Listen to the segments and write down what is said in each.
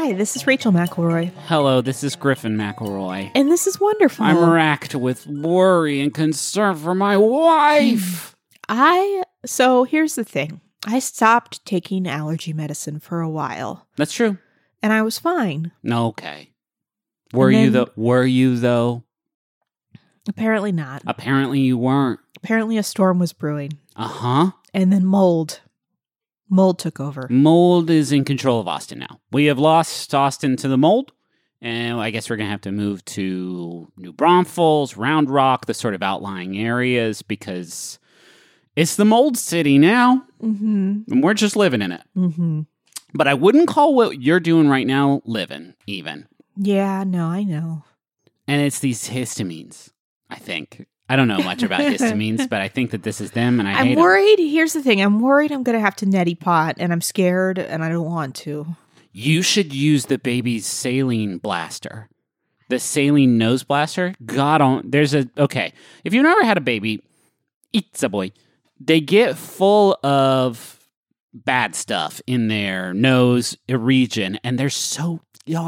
Hi, this is Rachel McElroy. Hello, this is Griffin McElroy. And this is wonderful. I'm racked with worry and concern for my wife. So here's the thing. I stopped taking allergy medicine for a while. That's true. And I was fine. Okay. Were you though? Apparently not. Apparently you weren't. Apparently a storm was brewing. Uh-huh. And then mold. Mold took over. Mold is in control of Austin now. We have lost Austin to the mold. And I guess we're going to have to move to New Braunfels, Round Rock, the sort of outlying areas, because it's the mold city now. Mm-hmm. And we're just living in it. Mm-hmm. But I wouldn't call what you're doing right now living, even. Yeah, no, I know. And it's these histamines, I think. I don't know much about histamines, but I think that this is them, and I hate them. I'm worried. Here's the thing. I'm worried I'm going to have to neti pot, and I'm scared, and I don't want to. You should use the baby's saline blaster. The saline nose blaster. Okay. If you've never had a baby, it's a boy. They get full of bad stuff in their nose region, and they're so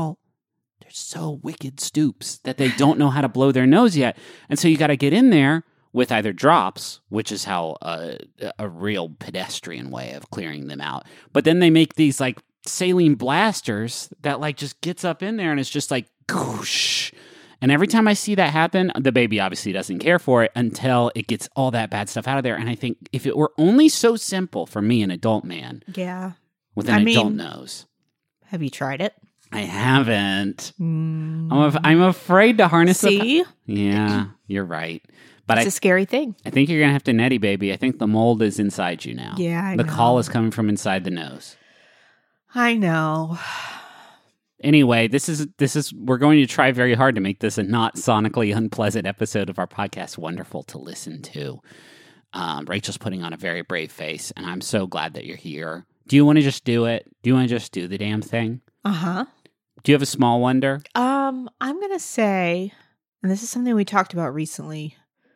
wicked stoops that they don't know how to blow their nose yet. And so you got to get in there with either drops, which is how a real pedestrian way of clearing them out. But then they make these like saline blasters that like just gets up in there and it's just like goosh. And every time I see that happen, the baby obviously doesn't care for it until it gets all that bad stuff out of there. And I think if it were only so simple for me, an adult man, with an adult nose. Have you tried it? I haven't. I'm afraid to harness See? Yeah, you're right. But it's a scary thing. I think you're going to have to neti, baby. I think the mold is inside you now. Yeah, I know. The call is coming from inside the nose. I know. Anyway, we're going to try very hard to make this a not sonically unpleasant episode of our podcast wonderful to listen to. Rachel's putting on a very brave face, and I'm so glad that you're here. Do you want to just do it? Do you want to just do the damn thing? Uh-huh. Do you have a small wonder? I'm going to say, and this is something we talked about recently,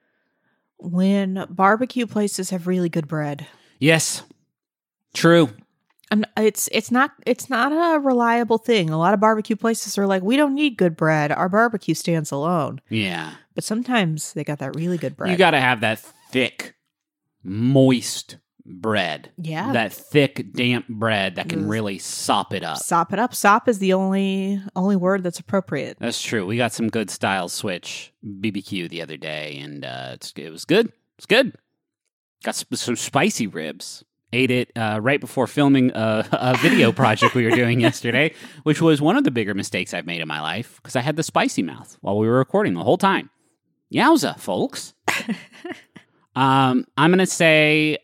when barbecue places have really good bread. Yes. True. And it's not a reliable thing. A lot of barbecue places are like, we don't need good bread. Our barbecue stands alone. Yeah. But sometimes they got that really good bread. You got to have that thick, moist bread. Yeah. That thick, damp bread that can really sop it up. Sop it up. Sop is the only word that's appropriate. That's true. We got some good style switch BBQ the other day, and it was good. It's good. Got some spicy ribs. Ate it right before filming a video project we were doing yesterday, which was one of the bigger mistakes I've made in my life, because I had the spicy mouth while we were recording the whole time. Yowza, folks. I'm going to say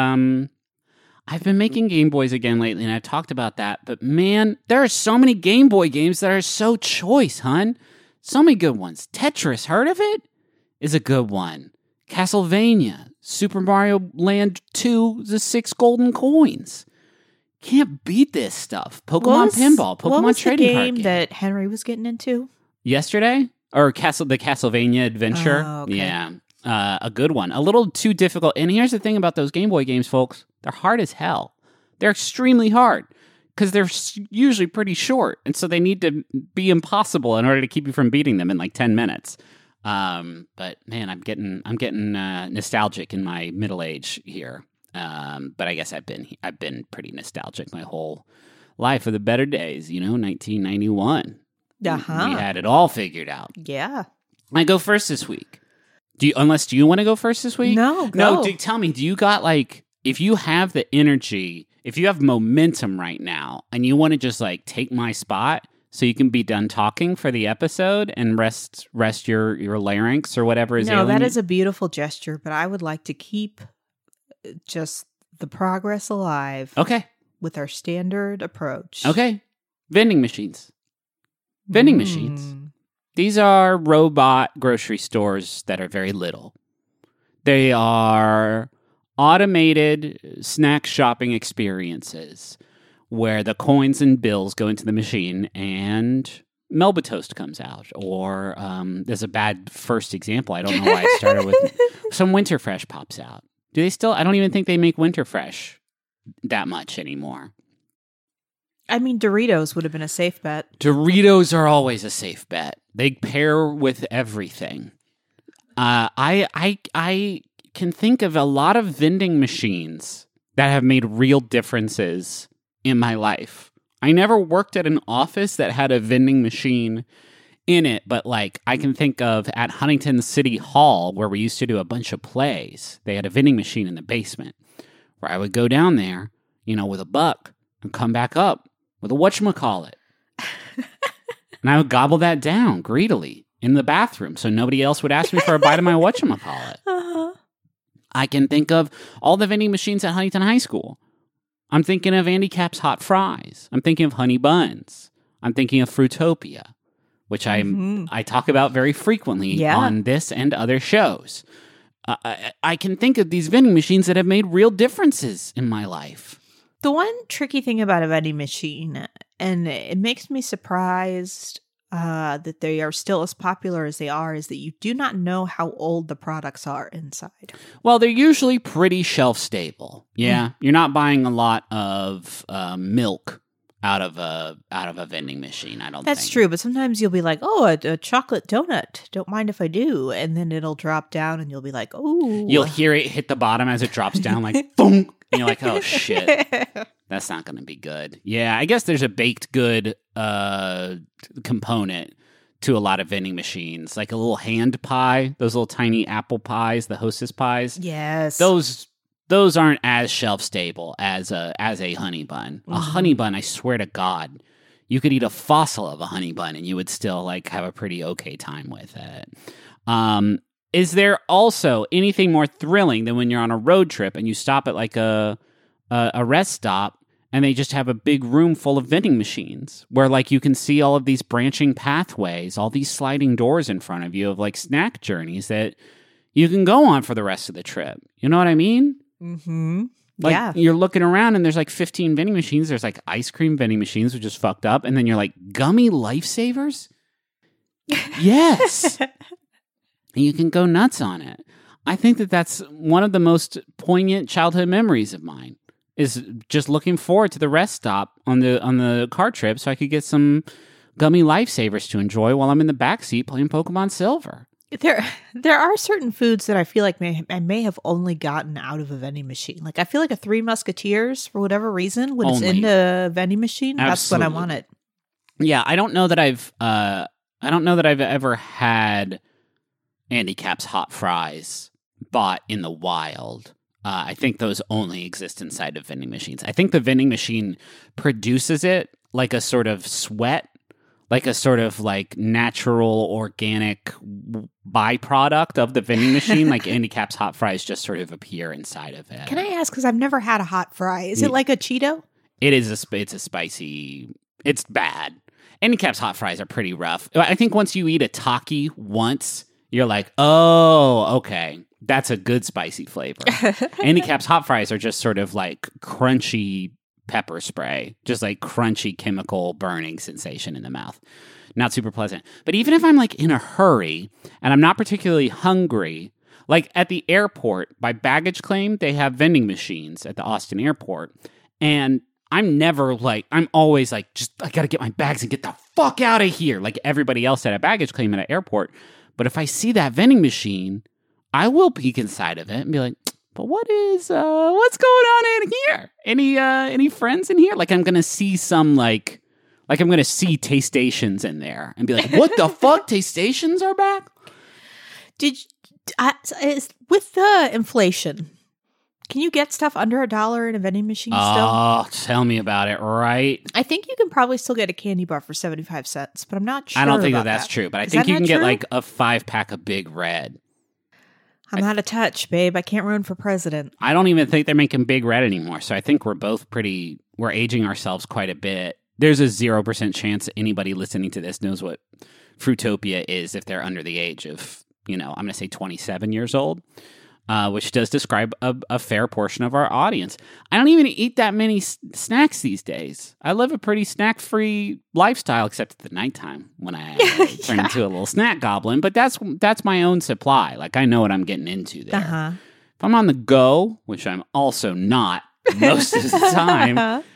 I've been making Game Boys again lately, and I've talked about that. But, man, there are so many Game Boy games that are so choice, hun. So many good ones. Tetris, heard of it? Is a good one. Castlevania, Super Mario Land 2, the 6 golden coins. Can't beat this stuff. Pokemon Pinball, Pokemon Trading Card Game that Henry was getting into? Yesterday? Or the Castlevania Adventure? Oh, okay. Yeah. A good one. A little too difficult. And here's the thing about those Game Boy games, folks. They're hard as hell. They're extremely hard because they're usually pretty short. And so they need to be impossible in order to keep you from beating them in like 10 minutes. But man, I'm getting nostalgic in my middle age here. But I guess I've been pretty nostalgic my whole life for the better days, 1991. Uh-huh. We had it all figured out. Yeah. I go first this week. Do you want to go first this week? No, go. No, tell me, do you got if you have the energy, if you have momentum right now and you want to just take my spot so you can be done talking for the episode and rest your larynx or whatever is ailing that you? is a beautiful gesture, but I would like to keep just the progress alive. Okay. With our standard approach. Okay. Vending machines. Vending machines. These are robot grocery stores that are very little. They are automated snack shopping experiences where the coins and bills go into the machine and Melba Toast comes out. Or there's a bad first example. I don't know why I started with some Winter Fresh pops out. Do they still? I don't even think they make Winter Fresh that much anymore. I mean, Doritos would have been a safe bet. Doritos are always a safe bet. They pair with everything. I can think of a lot of vending machines that have made real differences in my life. I never worked at an office that had a vending machine in it, but like I can think of at Huntington City Hall where we used to do a bunch of plays. They had a vending machine in the basement where I would go down there, with a buck and come back up with a whatchamacallit. And I would gobble that down greedily in the bathroom so nobody else would ask me for a bite of my whatchamacallit. Uh-huh. I can think of all the vending machines at Huntington High School. I'm thinking of Andy Capp's Hot Fries. I'm thinking of Honey Buns. I'm thinking of Fruitopia, which I talk about very frequently on this and other shows. I can think of these vending machines that have made real differences in my life. The one tricky thing about a vending machine, and it makes me surprised that they are still as popular as they are, is that you do not know how old the products are inside. Well, they're usually pretty shelf stable. Yeah, you're not buying a lot of milk out of a vending machine. I don't. That's true, but sometimes you'll be like, "Oh, a chocolate donut. Don't mind if I do," and then it'll drop down, and you'll be like, "Oh." You'll hear it hit the bottom as it drops down, like boom, and you're like, "Oh shit, that's not going to be good." Yeah, I guess there's a baked good component to a lot of vending machines, like a little hand pie, those little tiny apple pies, the Hostess pies. Yes, Those aren't as shelf stable as a honey bun. A honey bun, I swear to God, you could eat a fossil of a honey bun and you would still like have a pretty okay time with it. Is there also anything more thrilling than when you're on a road trip and you stop at like a rest stop and they just have a big room full of vending machines where like you can see all of these branching pathways, all these sliding doors in front of you of like snack journeys that you can go on for the rest of the trip. You know what I mean? Mm-hmm. Like you're looking around and there's like 15 vending machines. There's like ice cream vending machines, which is fucked up. And then you're like, gummy lifesavers? Yes. And you can go nuts on it. I think that that's one of the most poignant childhood memories of mine is just looking forward to the rest stop on the car trip so I could get some gummy lifesavers to enjoy while I'm in the backseat playing Pokemon Silver. There are certain foods that I feel like I may have only gotten out of a vending machine. Like I feel like a Three Musketeers, for whatever reason, when it's in the vending machine, that's when I want it. Yeah, I don't know that I've ever had Andy Capp's Hot Fries bought in the wild. I think those only exist inside of vending machines. I think the vending machine produces it like a sort of sweat, like a sort of like natural organic byproduct of the vending machine. Like Andy Capp's Hot Fries just sort of appear inside of it. Can I ask, because I've never had a hot fry, is it like a Cheeto? It is it's a spicy, it's bad. Andy Capp's Hot Fries are pretty rough. I think once you eat a Taki once, you're like, oh, okay, that's a good spicy flavor. Andy Capp's Hot Fries are just sort of like crunchy pepper spray, just like crunchy chemical burning sensation in the mouth. Not super pleasant. But even if I'm like in a hurry and I'm not particularly hungry, like at the airport by baggage claim, they have vending machines at the Austin airport. And I'm always like, just I got to get my bags and get the fuck out of here. Like everybody else at a baggage claim at an airport. But if I see that vending machine, I will peek inside of it and be like, but what's going on in here? Any friends in here? Like I'm gonna see some like I'm gonna see Tastestations in there and be like, what the fuck? Tastestations are back? With the inflation, can you get stuff under $1 in a vending machine still? Oh, tell me about it, right? I think you can probably still get a candy bar for 75 cents, but I'm not sure. I don't think about that's true, but I Is think that you not can get true? like a 5-pack of Big Red. I'm out of touch, babe. I can't run for president. I don't even think they're making Big Red anymore, so I think we're both we're aging ourselves quite a bit. There's a 0% chance that anybody listening to this knows what Fruitopia is if they're under the age of, I'm going to say 27 years old, which does describe a fair portion of our audience. I don't even eat that many snacks these days. I live a pretty snack-free lifestyle, except at the nighttime when I turn into a little snack goblin. But that's my own supply. Like, I know what I'm getting into there. Uh-huh. If I'm on the go, which I'm also not most of the time,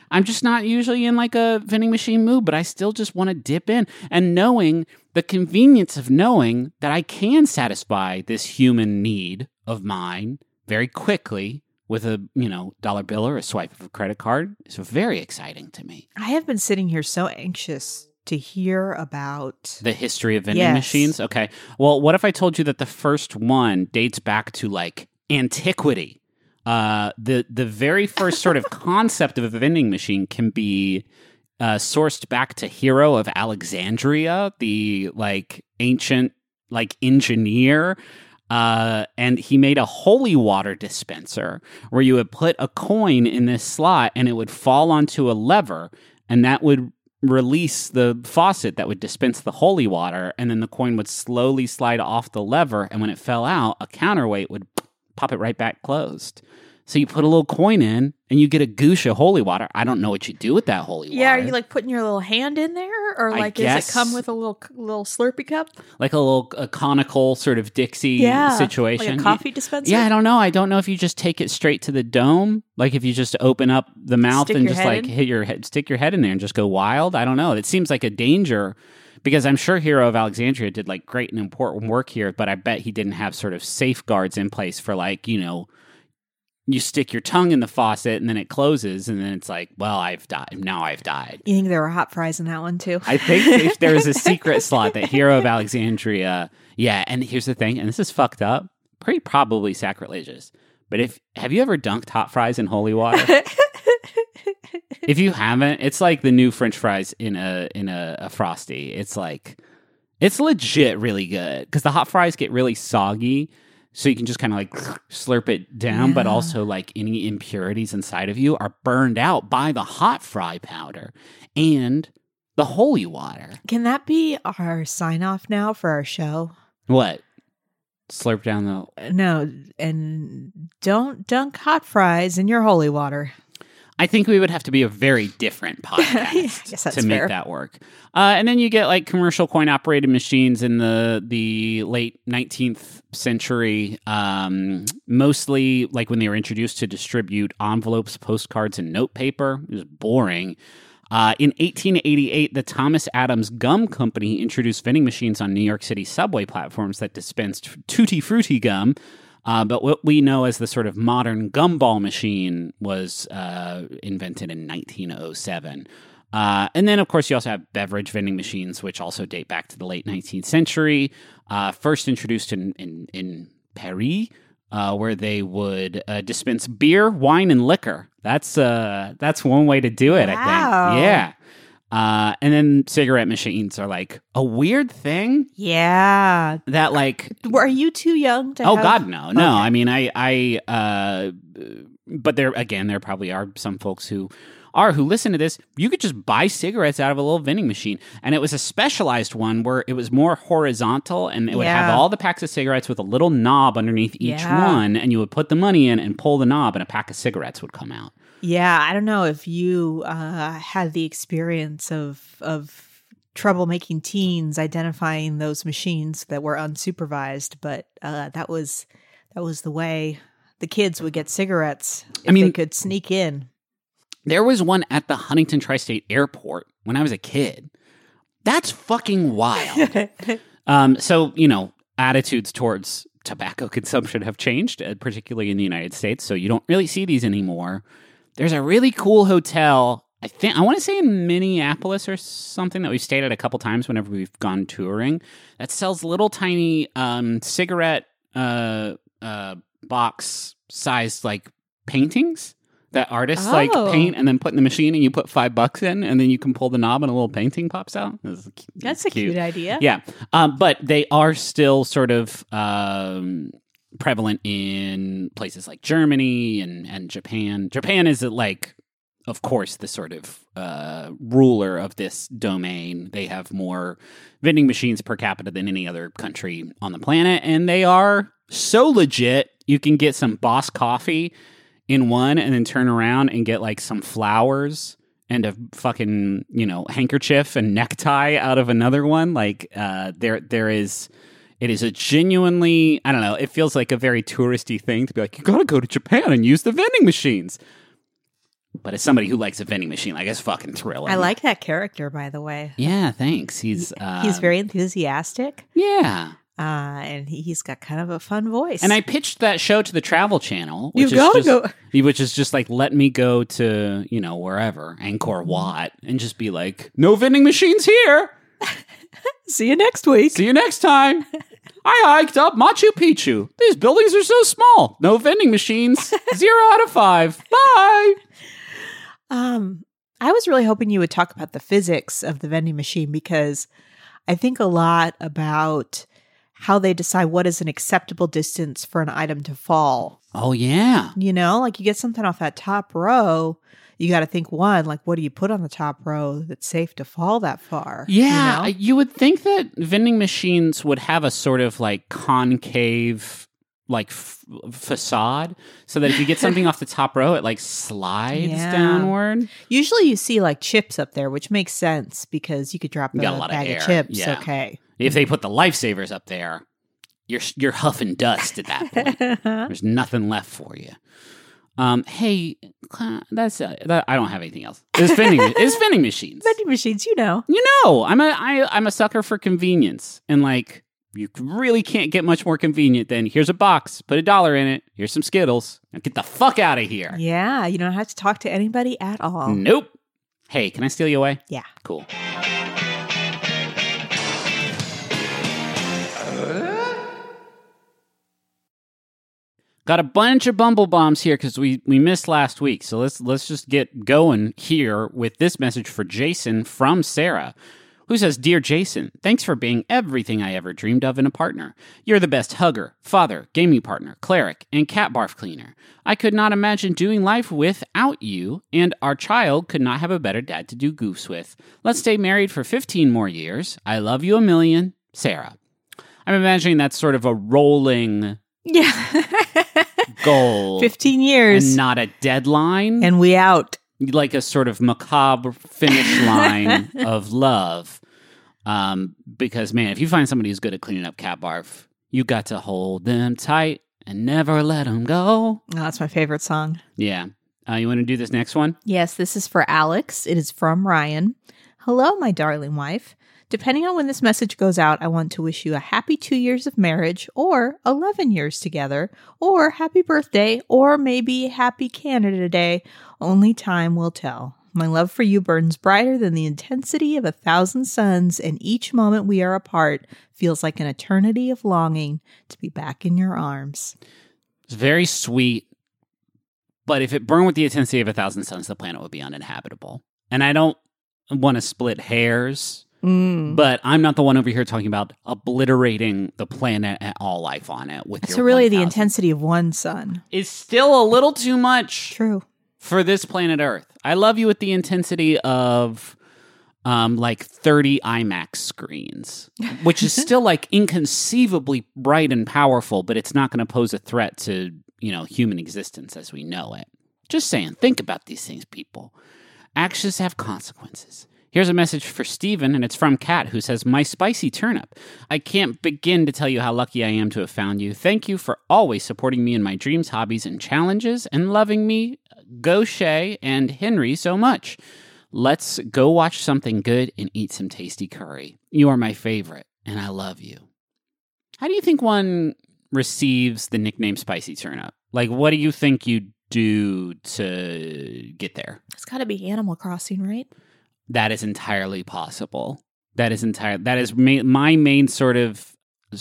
I'm just not usually in like a vending machine mood, but I still just want to dip in. And knowing the convenience of knowing that I can satisfy this human need of mine very quickly with a, dollar bill or a swipe of a credit card is very exciting to me. I have been sitting here so anxious to hear about the history of vending machines. Okay. Well, what if I told you that the first one dates back to like antiquity? The very first sort of concept of a vending machine can be sourced back to Hero of Alexandria, the like ancient like engineer. And he made a holy water dispenser where you would put a coin in this slot and it would fall onto a lever, and that would release the faucet that would dispense the holy water, and then the coin would slowly slide off the lever, and when it fell out, a counterweight would pop it right back closed. So you put a little coin in, and you get a goosh of holy water. I don't know what you do with that holy water. Yeah, are you like putting your little hand in there, or like does it come with a little Slurpee cup, like a conical sort of Dixie situation, like a coffee dispenser? Yeah, I don't know. I don't know if you just take it straight to the dome, like if you just open up the mouth and just like stick your head in there and just go wild. I don't know. It seems like a danger. Because I'm sure Hero of Alexandria did like great and important work here, but I bet he didn't have sort of safeguards in place for like, you stick your tongue in the faucet and then it closes and then it's like, well, I've died. Now I've died. You think there were hot fries in that one too? I think if there was a secret slot that Hero of Alexandria, yeah. And here's the thing, and this is fucked up, pretty probably sacrilegious. But have you ever dunked hot fries in holy water? If you haven't, it's like the new French fries in a Frosty. It's like, it's legit really good because the hot fries get really soggy. So you can just kind of like slurp it down, but also like any impurities inside of you are burned out by the hot fry powder and the holy water. Can that be our sign off now for our show? What? Slurp down the... No, and don't dunk hot fries in your holy water. I think we would have to be a very different podcast to make that work. And then you get like commercial coin operated machines in the late 19th century, mostly like when they were introduced to distribute envelopes, postcards, and note paper. It was boring. In 1888, the Thomas Adams Gum Company introduced vending machines on New York City subway platforms that dispensed Tutti Frutti gum. But what we know as the sort of modern gumball machine was invented in 1907. And then, of course, you also have beverage vending machines, which also date back to the late 19th century. First introduced in Paris, where they would dispense beer, wine, and liquor. That's one way to do it, I think. Yeah. And then cigarette machines are like a weird thing. Yeah. That like... Are you too young to God, no. No, okay. I mean, but there probably are some folks who listen to this. You could just buy cigarettes out of a little vending machine. And it was a specialized one where it was more horizontal and it would have all the packs of cigarettes with a little knob underneath each one. And you would put the money in and pull the knob and a pack of cigarettes would come out. Yeah, I don't know if you had the experience of troublemaking teens identifying those machines that were unsupervised, but that was the way the kids would get cigarettes if they could sneak in. There was one at the Huntington Tri-State Airport when I was a kid. That's fucking wild. So, attitudes towards tobacco consumption have changed, particularly in the United States, so you don't really see these anymore. There's a really cool hotel, I want to say in Minneapolis or something, that we've stayed at a couple times whenever we've gone touring, that sells little tiny cigarette box-sized like paintings that artists like paint and then put in the machine, and you put $5 in, and then you can pull the knob and a little painting pops out. That's a cute idea. Yeah, but they are still sort of... prevalent in places like Germany and Japan. Japan is like, of course, the sort of ruler of this domain. They have more vending machines per capita than any other country on the planet, and they are so legit. You can get some Boss coffee in one and then turn around and get like some flowers and a fucking, handkerchief and necktie out of another one. Like it is a genuinely, I don't know, it feels like a very touristy thing to be like, you gotta go to Japan and use the vending machines. But as somebody who likes a vending machine, like, it's fucking thrilling. I like that character, by the way. Yeah, thanks. He's very enthusiastic. Yeah. And he's got kind of a fun voice. And I pitched that show to the Travel Channel. You've got to go. Which is just like, let me go to, wherever, Angkor Wat, and just be like, no vending machines here. See you next week. See you next time. I hiked up Machu Picchu. These buildings are so small. No vending machines. 0 out of 5. Bye. I was really hoping you would talk about the physics of the vending machine, because I think a lot about how they decide what is an acceptable distance for an item to fall. Oh, yeah. Like you get something off that top row, you got to think, one, like, what do you put on the top row that's safe to fall that far? Yeah. You would think that vending machines would have a sort of like concave like facade, so that if you get something off the top row, it like slides downward. Usually you see like chips up there, which makes sense because you could drop a bag of chips. Yeah. Okay. If they put the lifesavers up there, you're huffing dust at that point. There's nothing left for you. Hey, that's I don't have anything else. It's vending machines. Vending machines, I'm a sucker for convenience, and like, you really can't get much more convenient than, here's a box, put $1 in it, here's some Skittles, now get the fuck out of here. Yeah, you don't have to talk to anybody at all. Nope. Hey, can I steal you away? Yeah. Cool. Got a bunch of Bumble Bombs here because we missed last week. So let's just get going here with this message for Jason from Sarah, who says, Dear Jason, thanks for being everything I ever dreamed of in a partner. You're the best hugger, father, gaming partner, cleric, and cat barf cleaner. I could not imagine doing life without you, and our child could not have a better dad to do goofs with. Let's stay married for 15 more years. I love you a million, Sarah. I'm imagining that's sort of a rolling goal. 15 years. And not a deadline. And we out. Like a sort of macabre finish line of love. Because, man, if you find somebody who's good at cleaning up cat barf, you got to hold them tight and never let them go. Oh, that's my favorite song. Yeah. You want to do this next one? Yes, this is for Alex. It is from Ryan. Hello, my darling wife. Depending on when this message goes out, I want to wish you a happy 2 years of marriage, or 11 years together, or happy birthday, or maybe happy Canada Day. Only time will tell. My love for you burns brighter than the intensity of 1,000 suns, and each moment we are apart feels like an eternity of longing to be back in your arms. It's very sweet, but if it burned with the intensity of 1,000 suns, the planet would be uninhabitable. And I don't want to split hairs, but I'm not the one over here talking about obliterating the planet and all life on it with your So really 1,000. the intensity of one sun is still a little too much. True. For this planet Earth. I love you with the intensity of like 30 IMAX screens, which is still like inconceivably bright and powerful, but it's not going to pose a threat to, human existence as we know it. Just saying, think about these things, people. Actions have consequences. Here's a message for Steven, and it's from Kat, who says, My spicy turnip. I can't begin to tell you how lucky I am to have found you. Thank you for always supporting me in my dreams, hobbies, and challenges, and loving me, Gaucher, and Henry so much. Let's go watch something good and eat some tasty curry. You are my favorite, and I love you. How do you think one receives the nickname Spicy Turnip? Like, what do you think you do to get there? It's got to be Animal Crossing, right? That is entirely possible. That is my main sort of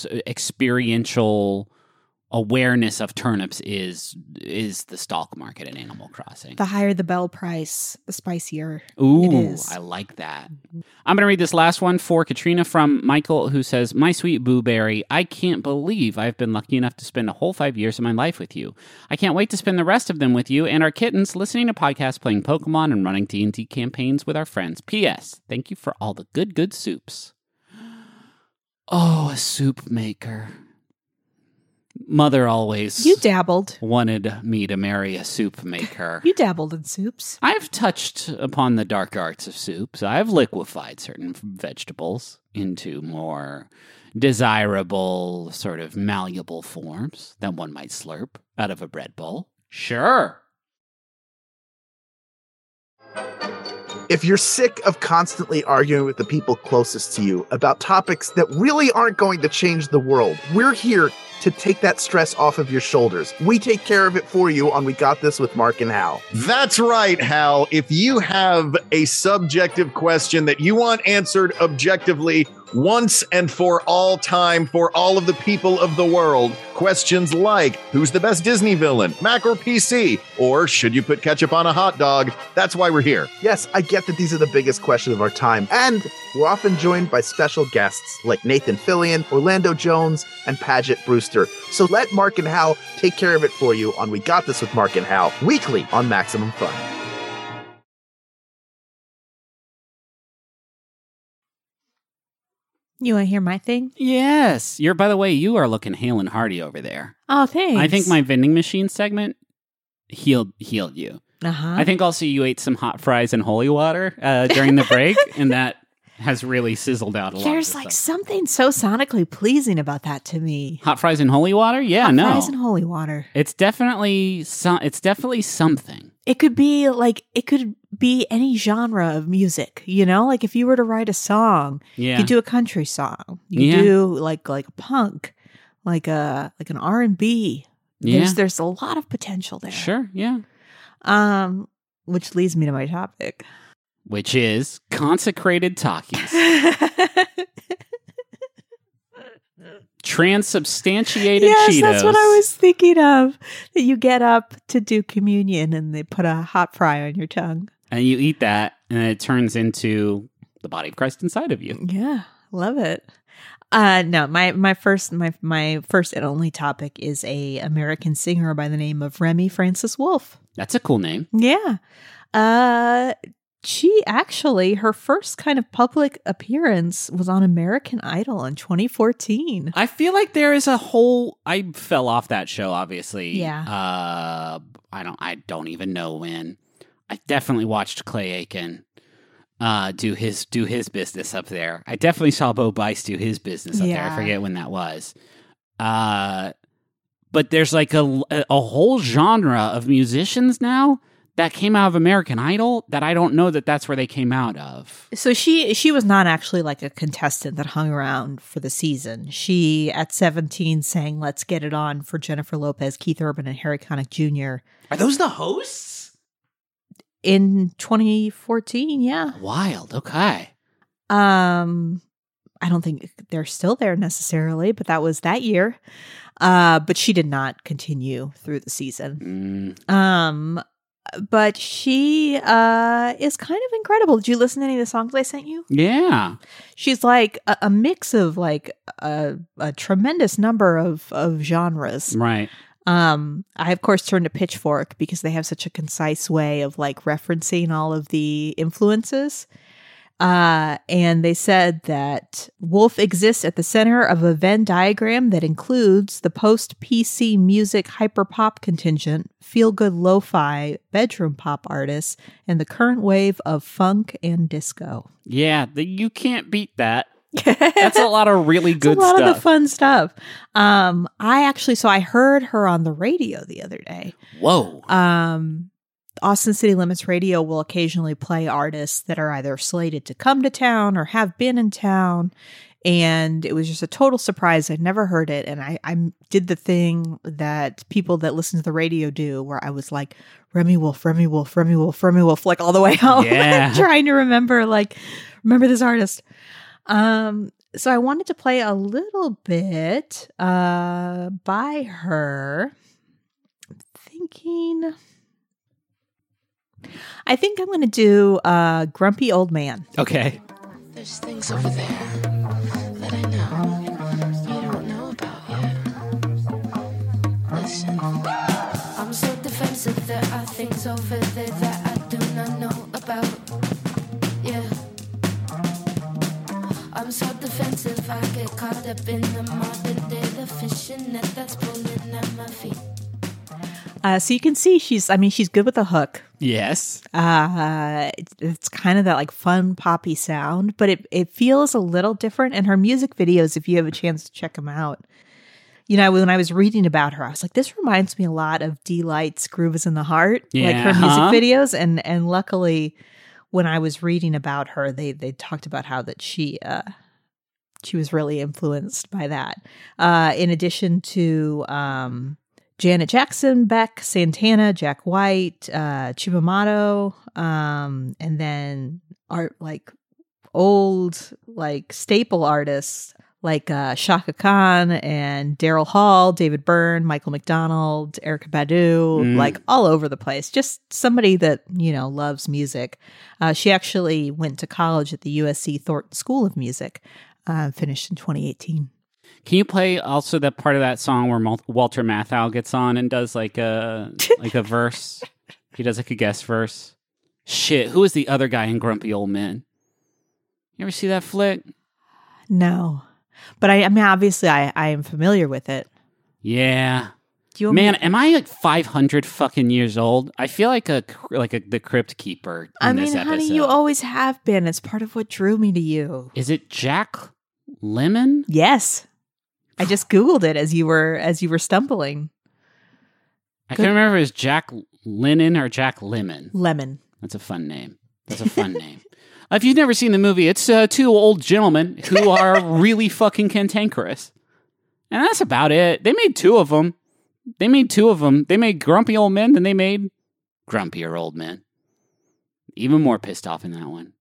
experiential awareness of turnips is the stock market in Animal Crossing. The higher the bell price, the spicier Ooh, it is. I like that. I'm going to read this last one for Katrina from Michael, who says, My sweet Booberry, I can't believe I've been lucky enough to spend a whole 5 years of my life with you. I can't wait to spend the rest of them with you and our kittens, listening to podcasts, playing Pokemon, and running D&D campaigns with our friends. P.S. Thank you for all the good soups. Oh, a soup maker. Mother always You dabbled. wanted me to marry a soup maker. You dabbled in soups. I've touched upon the dark arts of soups. I've liquefied certain vegetables into more desirable, sort of malleable forms that one might slurp out of a bread bowl. Sure. If you're sick of constantly arguing with the people closest to you about topics that really aren't going to change the world, we're here to take that stress off of your shoulders. We take care of it for you on We Got This with Mark and Hal. That's right, Hal. If you have a subjective question that you want answered objectively once and for all time for all of the people of the world, questions like, who's the best Disney villain, Mac or PC? Or should you put ketchup on a hot dog? That's why we're here. Yes, I get that these are the biggest questions of our time, and we're often joined by special guests like Nathan Fillion, Orlando Jones, and Paget Brewster. So let Mark and Hal take care of it for you on We Got This with Mark and Hal, weekly on Maximum Fun. You want to hear my thing? Yes. By the way, you are looking hale and hearty over there. Oh, thanks. I think my vending machine segment healed you. Uh-huh. I think also you ate some hot fries and holy water during the break, and that has really sizzled out a lot. There's like something so sonically pleasing about that to me. Hot fries and holy water? Yeah, hot no. fries and holy water. It's definitely something. It could be any genre of music, you know? Like if you were to write a song, you could do a country song. You could do like a punk, like an R&B. There's a lot of potential there. Sure, yeah. Which leads me to my topic. Which is consecrated Takis. Transubstantiated Cheetos. Cheetos. That's what I was thinking of. That you get up to do communion and they put a hot fry on your tongue. And you eat that and it turns into the body of Christ inside of you. Yeah, love it. No, my first and only topic is a American singer by the name of Remy Francis Wolf. That's a cool name. Yeah. She actually, her first kind of public appearance was on American Idol in 2014. I feel like there is a whole, I fell off that show, obviously. Yeah. I don't even know when. I definitely watched Clay Aiken do his business up there. I definitely saw Bo Bice do his business up there. I forget when that was. But there's like a whole genre of musicians now that came out of American Idol that I don't know that that's where they came out of. So she was not actually like a contestant that hung around for the season. She, at 17, sang Let's Get It On for Jennifer Lopez, Keith Urban, and Harry Connick Jr. Are those the hosts? In 2014, yeah. Wild, okay. I don't think they're still there necessarily, but that was that year. But she did not continue through the season. But she is kind of incredible. Did you listen to any of the songs I sent you? Yeah. She's like a mix of like a tremendous number of genres. Right. I, of course, turned to Pitchfork because they have such a concise way of like referencing all of the influences. And they said that Wolf exists at the center of a Venn diagram that includes the post-PC music hyperpop contingent, feel-good lo-fi bedroom pop artists, and the current wave of funk and disco. Yeah, you can't beat that. That's a lot of really good stuff. A lot of the fun stuff. I heard her on the radio the other day. Whoa. Austin City Limits Radio will occasionally play artists that are either slated to come to town or have been in town. And it was just a total surprise. I'd never heard it. And I did the thing that people that listen to the radio do, where I was like, Remy Wolf, Remy Wolf, Remy Wolf, Remy Wolf, like all the way home. Yeah. Trying to remember this artist. So I wanted to play a little bit by her. I think I'm going to do Grumpy Old Man. Okay. There's things over there that I know you don't know about yet. Listen. I'm so defensive, there are things over there that I do not know about. Yeah. I'm so defensive, I get caught up in the modern day, the fishing net that's pulling at my feet. So you can see she's good with a hook. Yes. It's kind of that like fun poppy sound, but it feels a little different. And her music videos, if you have a chance to check them out, you know, when I was reading about her, I was like, this reminds me a lot of D-Light's Groove is in the Heart, like her music videos. And luckily when I was reading about her, they talked about how that she was really influenced by that. In addition to Janet Jackson, Beck, Santana, Jack White, Chibamato, and then old staple artists like Shaka Khan and Daryl Hall, David Byrne, Michael McDonald, Erykah Badu, all over the place. Just somebody that, loves music. She actually went to college at the USC Thornton School of Music, finished in 2018. Can you play also that part of that song where Walter Matthau gets on and does a verse? He does a guest verse. Shit, who is the other guy in Grumpy Old Men? You ever see that flick? No, but I mean, obviously, I am familiar with it. Yeah, man, am I 500 fucking years old? I feel like the Crypt Keeper. In this episode. Honey, you always have been. It's part of what drew me to you. Is it Jack Lemmon? Yes. I just Googled it as you were stumbling. I can't remember if it was Jack Lennon or Jack Lemmon. Lemon. That's a fun name. Name. If you've never seen the movie, it's two old gentlemen who are really fucking cantankerous. And that's about it. They made two of them. They made Grumpy Old Men, then they made Grumpier Old Men. Even more pissed off in that one.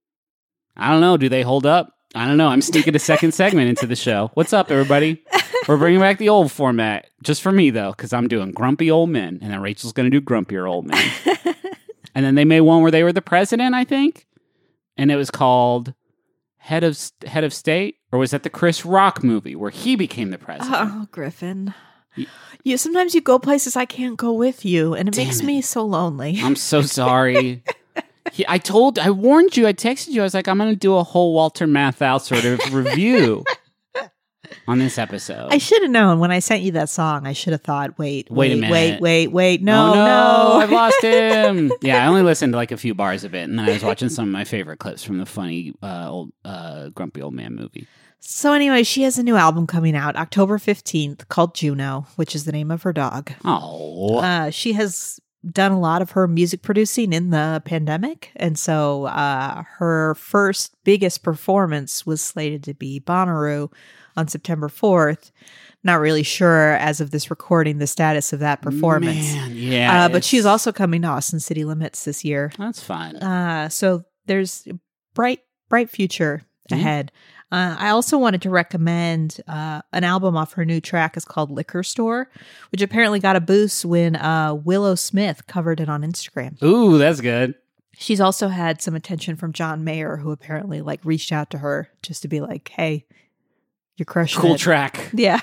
I don't know. Do they hold up? I don't know. I'm sneaking a second segment into the show. What's up, everybody? We're bringing back the old format. Just for me, though, because I'm doing Grumpy Old Men. And then Rachel's going to do Grumpier Old Men. And then they made one where they were the president, I think. And it was called Head of State? Or was that the Chris Rock movie where he became the president? Oh, Griffin. Sometimes you go places I can't go with you. And it makes me so lonely. I'm so sorry. I warned you, I texted you, I was like, I'm going to do a whole Walter Matthau sort of review on this episode. I should have known when I sent you that song. I should have thought, wait a minute. Wait, no, I've lost him. Yeah, I only listened to a few bars of it, and then I was watching some of my favorite clips from the funny old Grumpy Old Man movie. So anyway, she has a new album coming out October 15th called Juno, which is the name of her dog. Oh. She has done a lot of her music producing in the pandemic. And so her first biggest performance was slated to be Bonnaroo on September 4th. Not really sure as of this recording the status of that performance. Man, yeah. But she's also coming to Austin City Limits this year. That's fine. So there's bright future ahead. I also wanted to recommend an album off her new track. It's called Liquor Store, which apparently got a boost when Willow Smith covered it on Instagram. Ooh, that's good. She's also had some attention from John Mayer, who apparently reached out to her just to be like, hey, you're crushing it. Cool track. Yeah.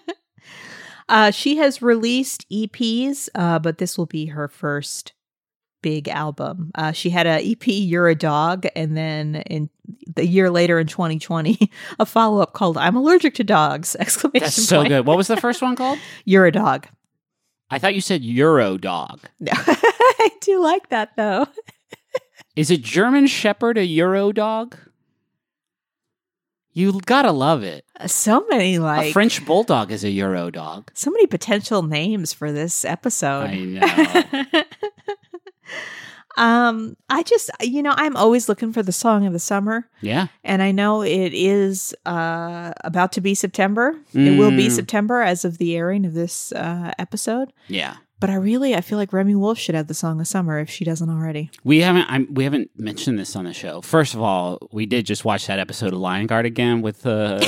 She has released EPs, but this will be her first big album. She had a EP, You're a Dog, and then in the year later in 2020, a follow-up called I'm Allergic to Dogs! ! That's so good. What was the first one called? You're a Dog. I thought you said Euro Dog. No. I do like that, though. Is a German Shepherd a Euro Dog? You gotta love it. So many a French Bulldog is a Euro Dog. So many potential names for this episode. I know. I just, I'm always looking for the song of the summer. Yeah. And I know it is about to be September. It will be September as of the airing of this episode. Yeah. But I feel like Remy Wolf should have the song of summer if she doesn't already. We haven't mentioned this on the show. First of all, we did just watch that episode of Lion Guard again with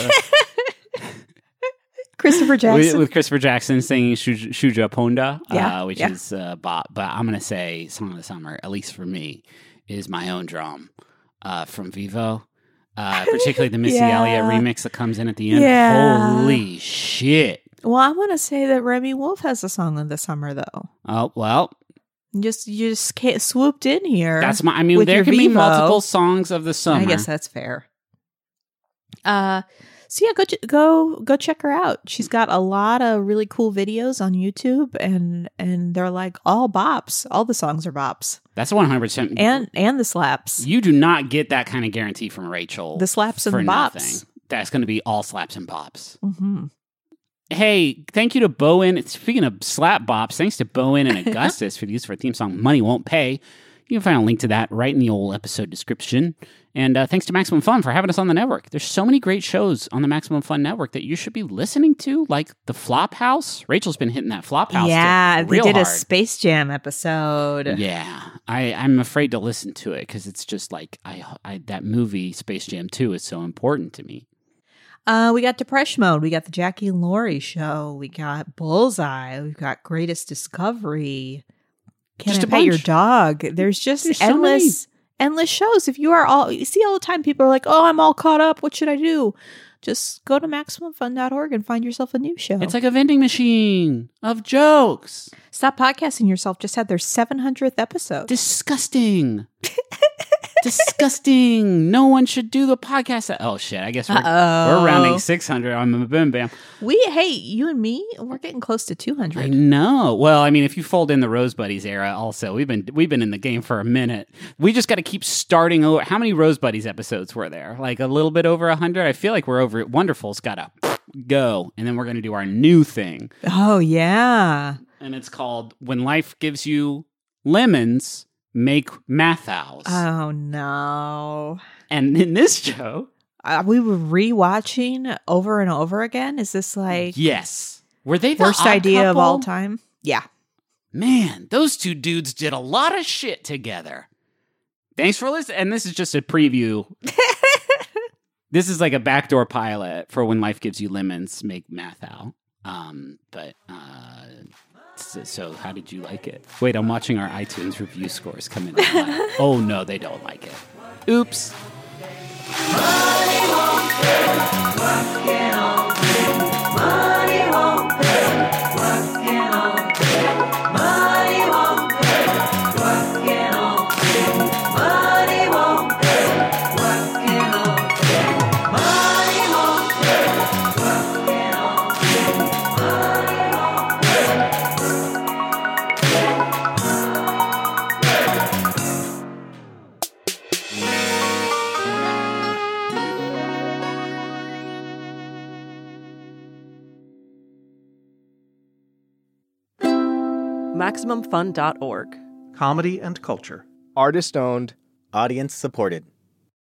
Christopher Jackson. With Christopher Jackson singing Shuja Ponda, which is Bop. But I'm going to say Song of the Summer, at least for me, is My Own Drum from Vivo. Particularly the Missy Elliott remix that comes in at the end. Yeah. Holy shit. Well, I want to say that Remy Wolf has a song of the summer, though. Oh, well. You just swooped in here. There can be multiple songs of the summer. I guess that's fair. So yeah, go check her out. She's got a lot of really cool videos on YouTube, and they're all bops. All the songs are bops. That's 100%. And the slaps. You do not get that kind of guarantee from Rachel. The slaps and the bops. Nothing. That's going to be all slaps and bops. Mm-hmm. Hey, thank you to Bowen. Speaking of slap bops, thanks to Bowen and Augustus for the use of our theme song, Money Won't Pay. You can find a link to that right in the old episode description. And thanks to Maximum Fun for having us on the network. There's so many great shows on the Maximum Fun network that you should be listening to, like the Flophouse. Rachel's been hitting that Flophouse. Yeah, they real did a hard. Space Jam episode. Yeah, I'm afraid to listen to it because it's just like that movie Space Jam 2 is so important to me. We got Depression Mode. We got the Jackie and Laurie show. We got Bullseye. We've got Greatest Discovery. Can Just I a Pet Your bunch. Dog? There's just There's so many. endless shows. If you see all the time people are like, oh, I'm all caught up. What should I do? Just go to MaximumFun.org and find yourself a new show. It's like a vending machine of jokes. Stop Podcasting Yourself just had their 700th episode. Disgusting. Disgusting. No one should do the podcast. Oh, shit. I guess we're rounding 600 on the Boom Bam. Hey, you and me, we're getting close to I 200. know. Well, I mean, if you fold in the Rose Buddies era also, we've been in the game for a minute. We just got to keep starting over. How many Rose Buddies episodes were there? Like a little bit over 100? I feel like we're over it. Wonderful's got to go. And then we're going to do our new thing. Oh, yeah. And it's called When Life Gives You Lemons, Make Mathhouse. Oh, no. And in this show, We were rewatching over and over again. Is this like yes. Were they the worst odd idea of all couple? time? Yeah. Man, those two dudes did a lot of shit together. Thanks for listening. And this is just a preview. This is like a backdoor pilot for When Life Gives You Lemons, Make Math Out. So how did you like it? Wait, I'm watching our iTunes review scores come in. Oh no, they don't like it. Oops. MaximumFun.org. Comedy and culture. Artist owned, audience supported.